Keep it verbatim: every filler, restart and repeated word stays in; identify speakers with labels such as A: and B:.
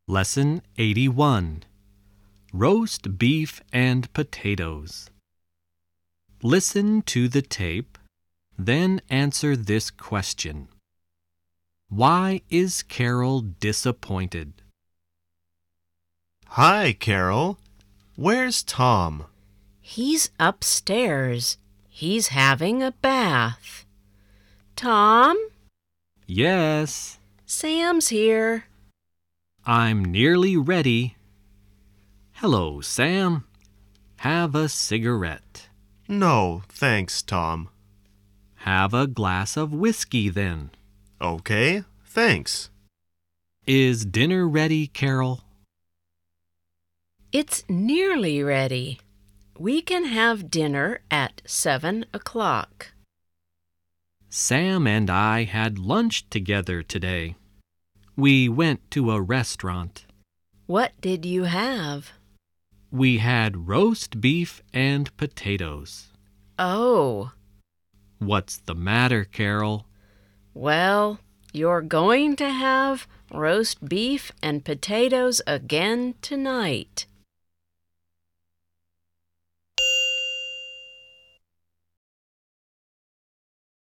A: Lesson eighty-one. Roast beef and potatoes. Listen to the tape, then answer this question. Why is Carol disappointed?
B: Hi, Carol. Where's Tom?
C: He's upstairs. He's having a bath. Tom?
A: Yes.
C: Sam's here.
A: I'm nearly ready. Hello, Sam. Have a cigarette.
B: No, thanks, Tom.
A: Have a glass of whiskey, then.
B: Okay, thanks.
A: Is dinner ready, Carol?
C: It's nearly ready. We can have dinner at seven o'clock.
A: Sam and I had lunch together today. We went to a restaurant.
C: What did you have?
A: We had roast beef and potatoes.
C: Oh.
A: What's the matter, Carol?
C: Well, you're going to have roast beef and potatoes again tonight.